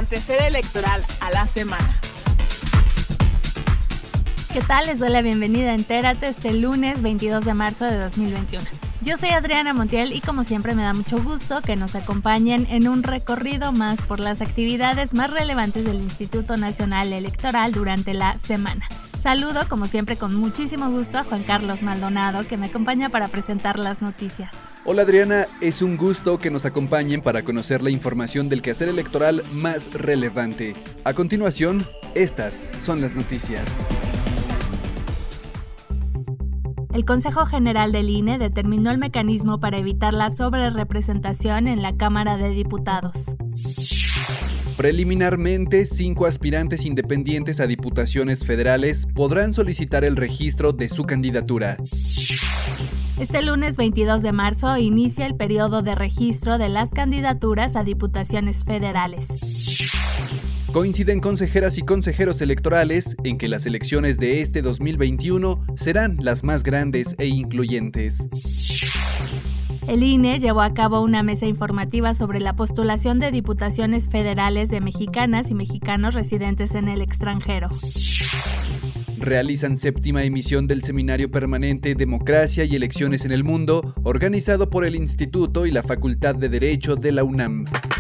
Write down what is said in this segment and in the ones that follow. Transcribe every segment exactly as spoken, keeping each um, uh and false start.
acontecer electoral a la semana. ¿Qué tal? Les doy la bienvenida a Entérate este lunes veintidós de marzo de dos mil veintiuno. Yo soy Adriana Montiel y como siempre me da mucho gusto que nos acompañen en un recorrido más por las actividades más relevantes del Instituto Nacional Electoral durante la semana. Saludo como siempre con muchísimo gusto a Juan Carlos Maldonado que me acompaña para presentar las noticias. Hola Adriana, es un gusto que nos acompañen para conocer la información del quehacer electoral más relevante. A continuación, estas son las noticias. El Consejo General del I N E determinó el mecanismo para evitar la sobrerepresentación en la Cámara de Diputados. Preliminarmente, cinco aspirantes independientes a diputaciones federales podrán solicitar el registro de su candidatura. Este lunes veintidós de marzo inicia el periodo de registro de las candidaturas a diputaciones federales. Coinciden consejeras y consejeros electorales en que las elecciones de este dos mil veintiuno serán las más grandes e incluyentes. El I N E llevó a cabo una mesa informativa sobre la postulación de diputaciones federales de mexicanas y mexicanos residentes en el extranjero. Realizan séptima emisión del Seminario Permanente Democracia y Elecciones en el Mundo, organizado por el Instituto y la Facultad de Derecho de la UNAM.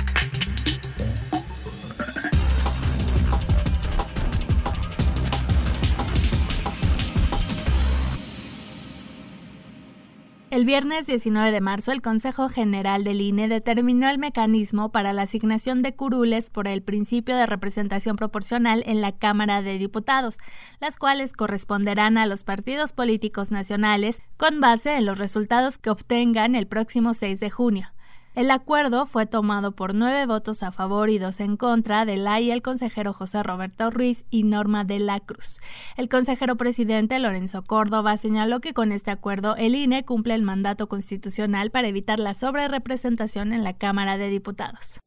El viernes diecinueve de marzo, el Consejo General del I N E determinó el mecanismo para la asignación de curules por el principio de representación proporcional en la Cámara de Diputados, las cuales corresponderán a los partidos políticos nacionales con base en los resultados que obtengan el próximo seis de junio. El acuerdo fue tomado por nueve votos a favor y dos en contra de la y el consejero José Roberto Ruiz y Norma de la Cruz. El consejero presidente Lorenzo Córdoba señaló que con este acuerdo el I N E cumple el mandato constitucional para evitar la sobrerepresentación en la Cámara de Diputados.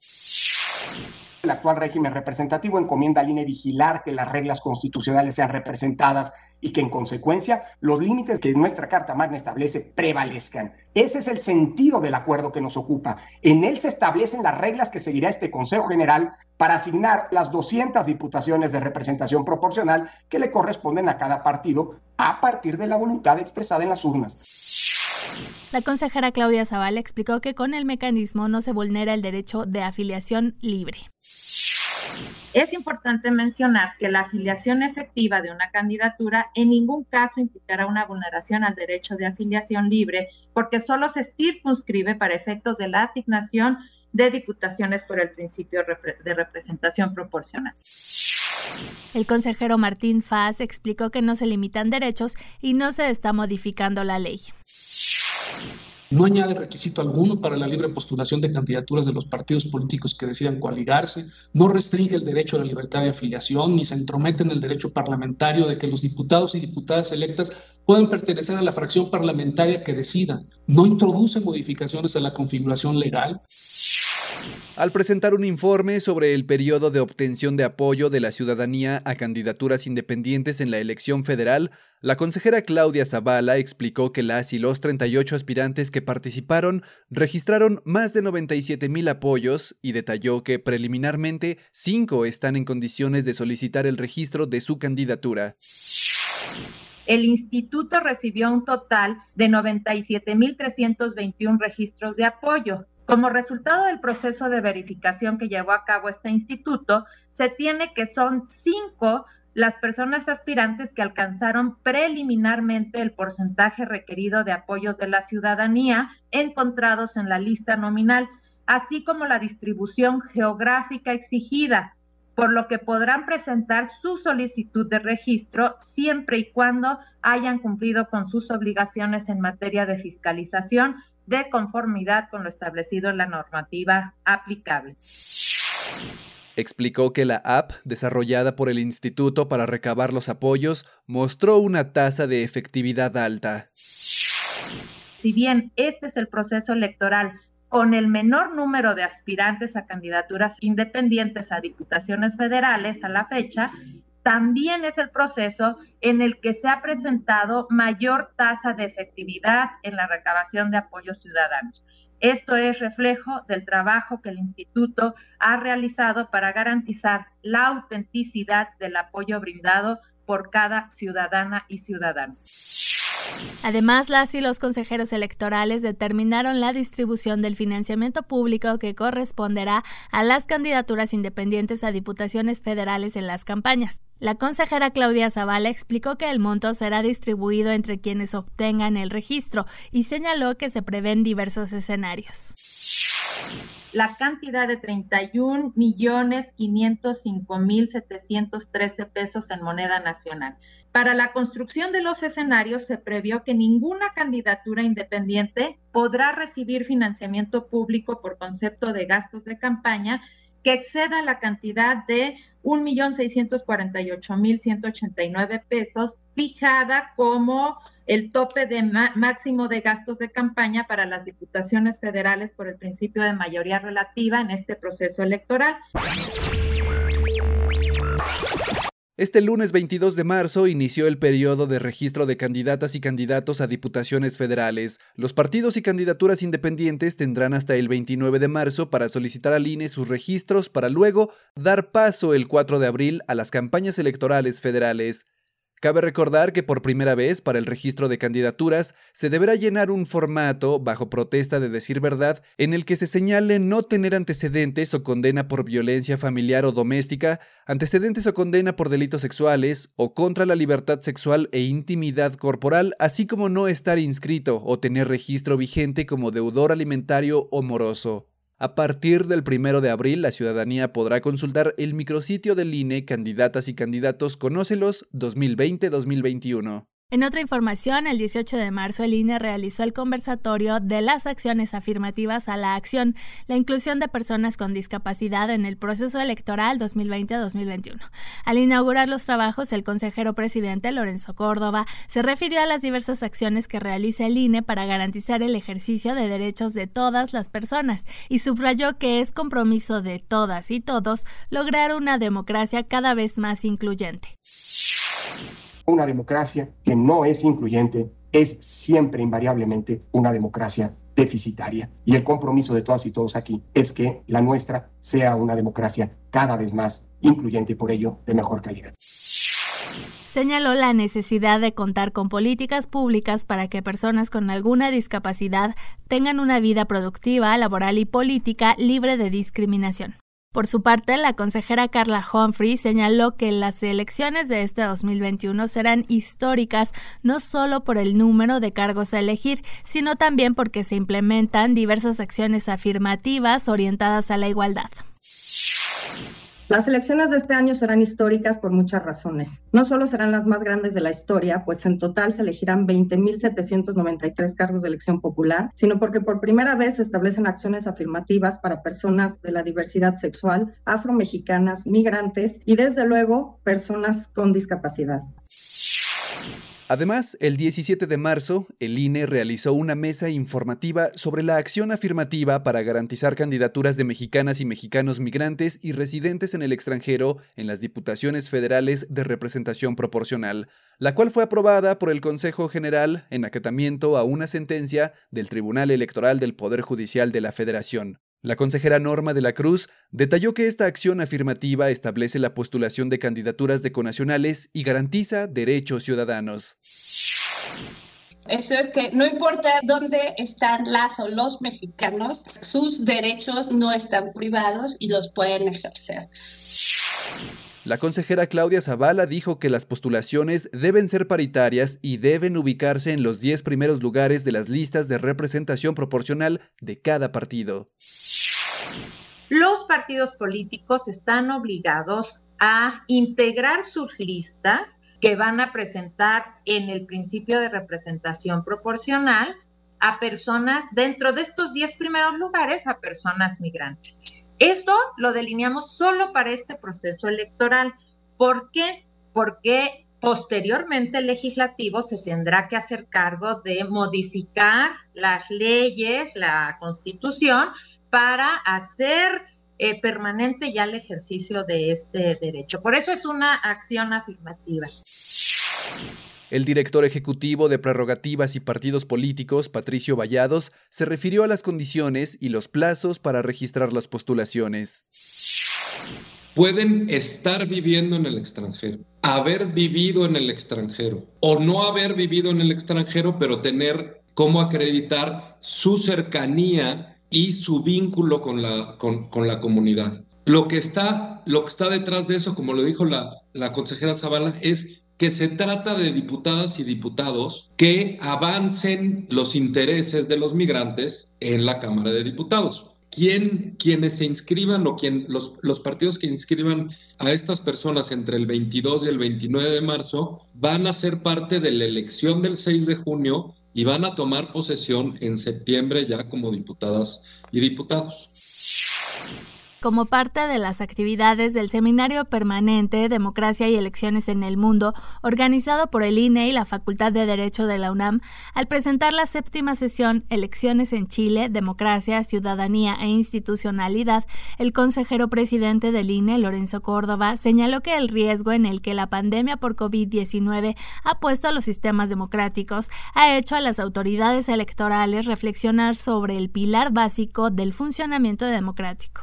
El actual régimen representativo encomienda al I N E vigilar que las reglas constitucionales sean representadas y que en consecuencia los límites que nuestra Carta Magna establece prevalezcan. Ese es el sentido del acuerdo que nos ocupa. En él se establecen las reglas que seguirá este Consejo General para asignar las doscientas diputaciones de representación proporcional que le corresponden a cada partido a partir de la voluntad expresada en las urnas. La consejera Claudia Zavala explicó que con el mecanismo no se vulnera el derecho de afiliación libre. Es importante mencionar que la afiliación efectiva de una candidatura en ningún caso implicará una vulneración al derecho de afiliación libre, porque solo se circunscribe para efectos de la asignación de diputaciones por el principio de representación proporcional. El consejero Martín Faz explicó que no se limitan derechos y no se está modificando la ley. No añade requisito alguno para la libre postulación de candidaturas de los partidos políticos que decidan coaligarse, no restringe el derecho a la libertad de afiliación, ni se entromete en el derecho parlamentario de que los diputados y diputadas electas puedan pertenecer a la fracción parlamentaria que decida, no introduce modificaciones a la configuración legal. Al presentar un informe sobre el periodo de obtención de apoyo de la ciudadanía a candidaturas independientes en la elección federal, la consejera Claudia Zavala explicó que las y los treinta y ocho aspirantes que participaron registraron más de noventa y siete mil apoyos y detalló que preliminarmente cinco están en condiciones de solicitar el registro de su candidatura. El instituto recibió un total de noventa y siete mil trescientos veintiuno registros de apoyo. Como resultado del proceso de verificación que llevó a cabo este instituto, se tiene que son cinco las personas aspirantes que alcanzaron preliminarmente el porcentaje requerido de apoyos de la ciudadanía encontrados en la lista nominal, así como la distribución geográfica exigida, por lo que podrán presentar su solicitud de registro siempre y cuando hayan cumplido con sus obligaciones en materia de fiscalización de conformidad con lo establecido en la normativa aplicable. Explicó que la app, desarrollada por el instituto para recabar los apoyos, mostró una tasa de efectividad alta. Si bien este es el proceso electoral con el menor número de aspirantes a candidaturas independientes a diputaciones federales a la fecha, también es el proceso en el que se ha presentado mayor tasa de efectividad en la recabación de apoyos ciudadanos. Esto es reflejo del trabajo que el instituto ha realizado para garantizar la autenticidad del apoyo brindado por cada ciudadana y ciudadano. Además, las y los consejeros electorales determinaron la distribución del financiamiento público que corresponderá a las candidaturas independientes a diputaciones federales en las campañas. La consejera Claudia Zavala explicó que el monto será distribuido entre quienes obtengan el registro y señaló que se prevén diversos escenarios. La cantidad de treinta y un millones quinientos cinco mil setecientos trece pesos en moneda nacional. Para la construcción de los escenarios se previó que ninguna candidatura independiente podrá recibir financiamiento público por concepto de gastos de campaña que exceda la cantidad de un millón seiscientos cuarenta y ocho mil ciento ochenta y nueve pesos, fijada como el tope de ma- máximo de gastos de campaña para las diputaciones federales por el principio de mayoría relativa en este proceso electoral. Este lunes veintidós de marzo inició el periodo de registro de candidatas y candidatos a diputaciones federales. Los partidos y candidaturas independientes tendrán hasta el veintinueve de marzo para solicitar al I N E sus registros para luego dar paso el cuatro de abril a las campañas electorales federales. Cabe recordar que por primera vez para el registro de candidaturas se deberá llenar un formato bajo protesta de decir verdad en el que se señale no tener antecedentes o condena por violencia familiar o doméstica, antecedentes o condena por delitos sexuales o contra la libertad sexual e intimidad corporal, así como no estar inscrito o tener registro vigente como deudor alimentario o moroso. A partir del primero de abril, la ciudadanía podrá consultar el micrositio del I N E Candidatas y Candidatos Conócelos dos mil veinte dos mil veintiuno. En otra información, el dieciocho de marzo el I N E realizó el conversatorio de las acciones afirmativas a la acción, la inclusión de personas con discapacidad en el proceso electoral dos mil veinte dos mil veintiuno. Al inaugurar los trabajos, el consejero presidente Lorenzo Córdoba se refirió a las diversas acciones que realiza el I N E para garantizar el ejercicio de derechos de todas las personas y subrayó que es compromiso de todas y todos lograr una democracia cada vez más incluyente. Una democracia que no es incluyente es siempre invariablemente una democracia deficitaria. Y el compromiso de todas y todos aquí es que la nuestra sea una democracia cada vez más incluyente y por ello de mejor calidad. Señaló la necesidad de contar con políticas públicas para que personas con alguna discapacidad tengan una vida productiva, laboral y política libre de discriminación. Por su parte, la consejera Carla Humphrey señaló que las elecciones de este dos mil veintiuno serán históricas no solo por el número de cargos a elegir, sino también porque se implementan diversas acciones afirmativas orientadas a la igualdad. Las elecciones de este año serán históricas por muchas razones. No solo serán las más grandes de la historia, pues en total se elegirán veinte mil setecientos noventa y tres cargos de elección popular, sino porque por primera vez se establecen acciones afirmativas para personas de la diversidad sexual, afromexicanas, migrantes y desde luego personas con discapacidad. Además, el diecisiete de marzo, el I N E realizó una mesa informativa sobre la acción afirmativa para garantizar candidaturas de mexicanas y mexicanos migrantes y residentes en el extranjero en las diputaciones federales de representación proporcional, la cual fue aprobada por el Consejo General en acatamiento a una sentencia del Tribunal Electoral del Poder Judicial de la Federación. La consejera Norma de la Cruz detalló que esta acción afirmativa establece la postulación de candidaturas de conacionales y garantiza derechos ciudadanos. Eso es que no importa dónde están las o los mexicanos, sus derechos no están privados y los pueden ejercer. La consejera Claudia Zavala dijo que las postulaciones deben ser paritarias y deben ubicarse en los diez primeros lugares de las listas de representación proporcional de cada partido. Los partidos políticos están obligados a integrar sus listas que van a presentar en el principio de representación proporcional a personas, dentro de estos diez primeros lugares, a personas migrantes. Esto lo delineamos solo para este proceso electoral. ¿Por qué? Porque posteriormente el legislativo se tendrá que hacer cargo de modificar las leyes, la Constitución, para hacer eh, permanente ya el ejercicio de este derecho. Por eso es una acción afirmativa. El director ejecutivo de Prerrogativas y Partidos Políticos, Patricio Vallados, se refirió a las condiciones y los plazos para registrar las postulaciones. Pueden estar viviendo en el extranjero, haber vivido en el extranjero o no haber vivido en el extranjero, pero tener cómo acreditar su cercanía y su vínculo con la, con, con la comunidad. Lo que está, lo que está detrás de eso, como lo dijo la, la consejera Zavala, es que se trata de diputadas y diputados que avancen los intereses de los migrantes en la Cámara de Diputados. ¿Quién, quienes se inscriban o quien, los, los partidos que inscriban a estas personas entre el veintidós y el veintinueve de marzo van a ser parte de la elección del seis de junio y van a tomar posesión en septiembre ya como diputadas y diputados. Como parte de las actividades del Seminario Permanente Democracia y Elecciones en el Mundo, organizado por el I N E y la Facultad de Derecho de la UNAM, al presentar la séptima sesión Elecciones en Chile, Democracia, Ciudadanía e Institucionalidad, el consejero presidente del I N E, Lorenzo Córdoba, señaló que el riesgo en el que la pandemia por COVID diecinueve ha puesto a los sistemas democráticos ha hecho a las autoridades electorales reflexionar sobre el pilar básico del funcionamiento democrático.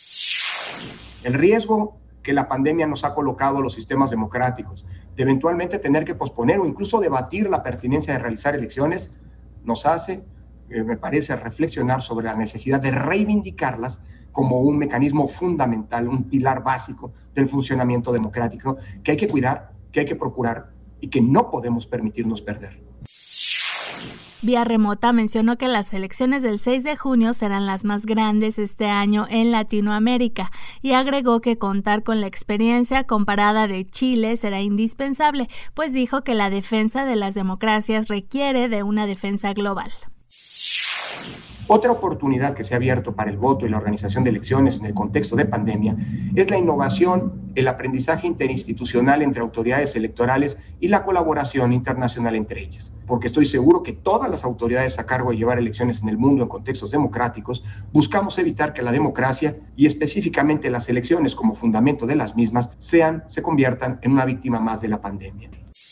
El riesgo que la pandemia nos ha colocado a los sistemas democráticos, de eventualmente tener que posponer o incluso debatir la pertinencia de realizar elecciones, nos hace, eh, me parece, reflexionar sobre la necesidad de reivindicarlas como un mecanismo fundamental, un pilar básico del funcionamiento democrático que hay que cuidar, que hay que procurar y que no podemos permitirnos perder. Vía remota mencionó que las elecciones del seis de junio serán las más grandes este año en Latinoamérica y agregó que contar con la experiencia comparada de Chile será indispensable, pues dijo que la defensa de las democracias requiere de una defensa global. Otra oportunidad que se ha abierto para el voto y la organización de elecciones en el contexto de pandemia es la innovación, el aprendizaje interinstitucional entre autoridades electorales y la colaboración internacional entre ellas. Porque estoy seguro que todas las autoridades a cargo de llevar elecciones en el mundo en contextos democráticos buscamos evitar que la democracia y específicamente las elecciones como fundamento de las mismas sean, se conviertan en una víctima más de la pandemia.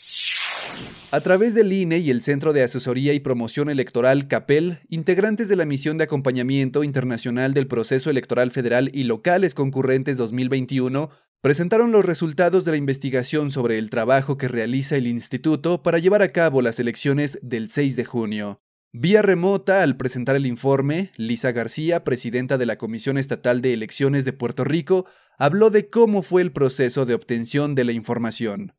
A través del I N E y el Centro de Asesoría y Promoción Electoral CAPEL, integrantes de la Misión de Acompañamiento Internacional del Proceso Electoral Federal y Locales Concurrentes dos mil veintiuno, presentaron los resultados de la investigación sobre el trabajo que realiza el instituto para llevar a cabo las elecciones del seis de junio. Vía remota, al presentar el informe, Lisa García, presidenta de la Comisión Estatal de Elecciones de Puerto Rico, habló de cómo fue el proceso de obtención de la información.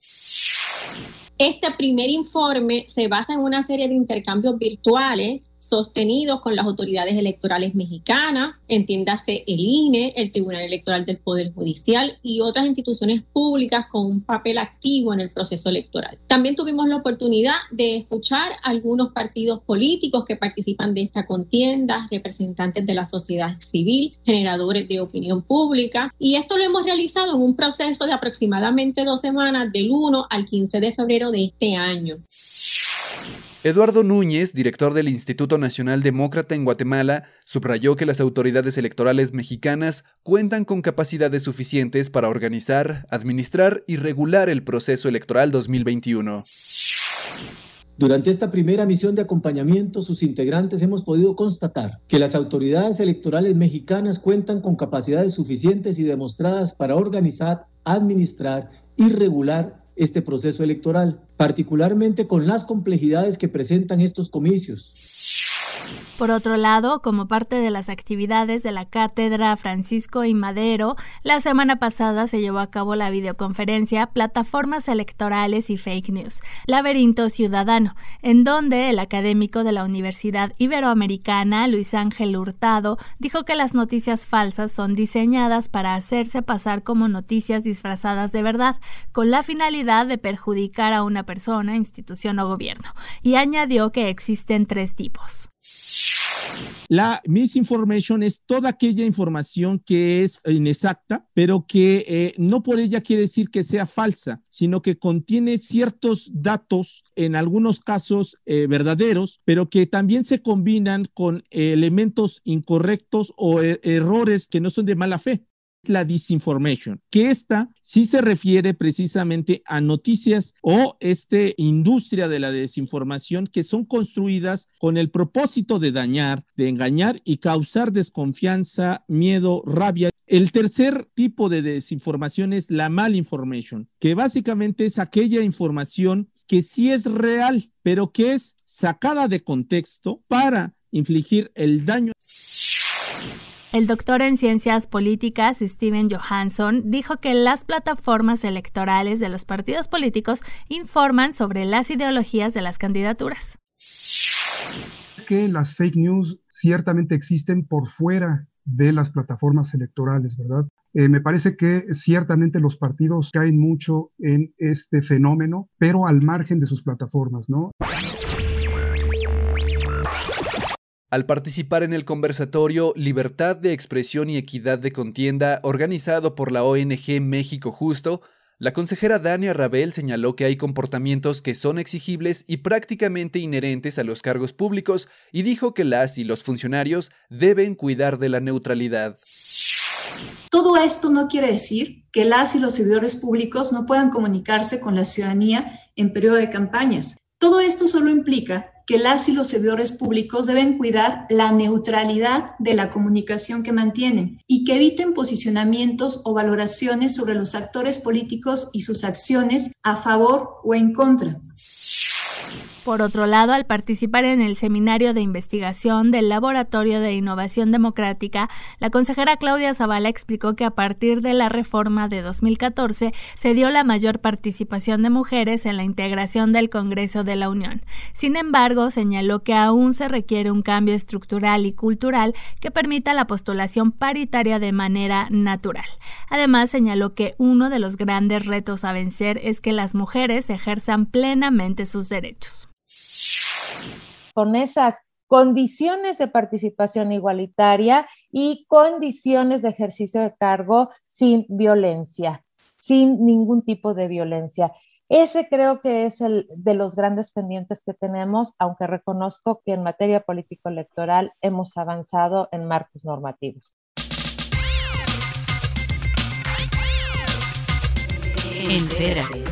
Este primer informe se basa en una serie de intercambios virtuales sostenidos con las autoridades electorales mexicanas, entiéndase el I N E, el Tribunal Electoral del Poder Judicial y otras instituciones públicas con un papel activo en el proceso electoral. También tuvimos la oportunidad de escuchar a algunos partidos políticos que participan de esta contienda, representantes de la sociedad civil, generadores de opinión pública, y esto lo hemos realizado en un proceso de aproximadamente dos semanas, del uno al quince de febrero de este año. Eduardo Núñez, director del Instituto Nacional Demócrata en Guatemala, subrayó que las autoridades electorales mexicanas cuentan con capacidades suficientes para organizar, administrar y regular el proceso electoral dos mil veintiuno. Durante esta primera misión de acompañamiento, sus integrantes hemos podido constatar que las autoridades electorales mexicanas cuentan con capacidades suficientes y demostradas para organizar, administrar y regular este proceso electoral, particularmente con las complejidades que presentan estos comicios. Por otro lado, como parte de las actividades de la Cátedra Francisco I. Madero, la semana pasada se llevó a cabo la videoconferencia Plataformas Electorales y Fake News, Laberinto Ciudadano, en donde el académico de la Universidad Iberoamericana, Luis Ángel Hurtado, dijo que las noticias falsas son diseñadas para hacerse pasar como noticias disfrazadas de verdad, con la finalidad de perjudicar a una persona, institución o gobierno, y añadió que existen tres tipos. La misinformation es toda aquella información que es inexacta, pero que eh, no por ella quiere decir que sea falsa, sino que contiene ciertos datos, en algunos casos eh, verdaderos, pero que también se combinan con eh, elementos incorrectos o eh, errores que no son de mala fe. la disinformation, que esta sí se refiere precisamente a noticias o este industria de la desinformación que son construidas con el propósito de dañar, de engañar y causar desconfianza, miedo, rabia. El tercer tipo de desinformación es la malinformation, que básicamente es aquella información que sí es real, pero que es sacada de contexto para infligir el daño. El doctor en ciencias políticas, Steven Johansson, dijo que las plataformas electorales de los partidos políticos informan sobre las ideologías de las candidaturas. Que las fake news ciertamente existen por fuera de las plataformas electorales, ¿verdad? Eh, me parece que ciertamente los partidos caen mucho en este fenómeno, pero al margen de sus plataformas, ¿no? Al participar en el conversatorio Libertad de Expresión y Equidad de Contienda, organizado por la O N G México Justo, la consejera Dania Rabel señaló que hay comportamientos que son exigibles y prácticamente inherentes a los cargos públicos y dijo que las y los funcionarios deben cuidar de la neutralidad. Todo esto no quiere decir que las y los servidores públicos no puedan comunicarse con la ciudadanía en periodo de campañas. Todo esto solo implica que las y los servidores públicos deben cuidar la neutralidad de la comunicación que mantienen y que eviten posicionamientos o valoraciones sobre los actores políticos y sus acciones a favor o en contra. Por otro lado, al participar en el seminario de investigación del Laboratorio de Innovación Democrática, la consejera Claudia Zavala explicó que a partir de la reforma de dos mil catorce se dio la mayor participación de mujeres en la integración del Congreso de la Unión. Sin embargo, señaló que aún se requiere un cambio estructural y cultural que permita la postulación paritaria de manera natural. Además, señaló que uno de los grandes retos a vencer es que las mujeres ejerzan plenamente sus derechos. Con esas condiciones de participación igualitaria y condiciones de ejercicio de cargo sin violencia, sin ningún tipo de violencia. Ese creo que es el de los grandes pendientes que tenemos, aunque reconozco que en materia político-electoral hemos avanzado en marcos normativos. Entérate.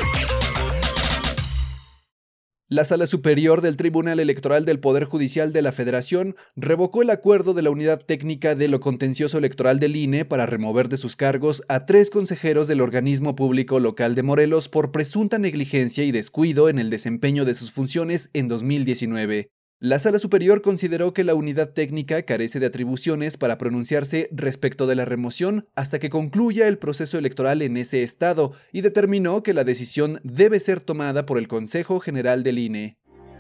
La Sala Superior del Tribunal Electoral del Poder Judicial de la Federación revocó el acuerdo de la Unidad Técnica de lo Contencioso Electoral del I N E para remover de sus cargos a tres consejeros del organismo público local de Morelos por presunta negligencia y descuido en el desempeño de sus funciones en dos mil diecinueve. La Sala Superior consideró que la unidad técnica carece de atribuciones para pronunciarse respecto de la remoción hasta que concluya el proceso electoral en ese estado y determinó que la decisión debe ser tomada por el Consejo General del I N E.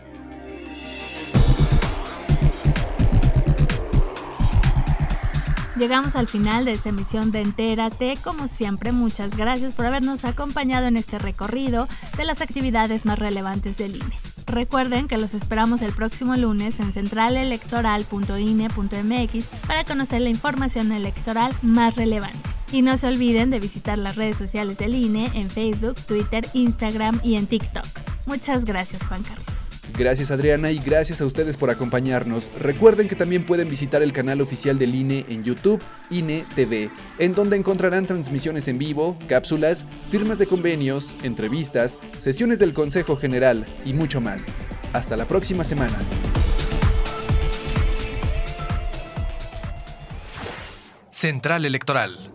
Llegamos al final de esta emisión de Entérate. Como siempre, muchas gracias por habernos acompañado en este recorrido de las actividades más relevantes del I N E. Recuerden que los esperamos el próximo lunes en central electoral punto i n e punto m x para conocer la información electoral más relevante. Y no se olviden de visitar las redes sociales del I N E en Facebook, Twitter, Instagram y en TikTok. Muchas gracias, Juan Carlos. Gracias, Adriana, y gracias a ustedes por acompañarnos. Recuerden que también pueden visitar el canal oficial del I N E en YouTube, I N E T V, en donde encontrarán transmisiones en vivo, cápsulas, firmas de convenios, entrevistas, sesiones del Consejo General y mucho más. Hasta la próxima semana. Central Electoral.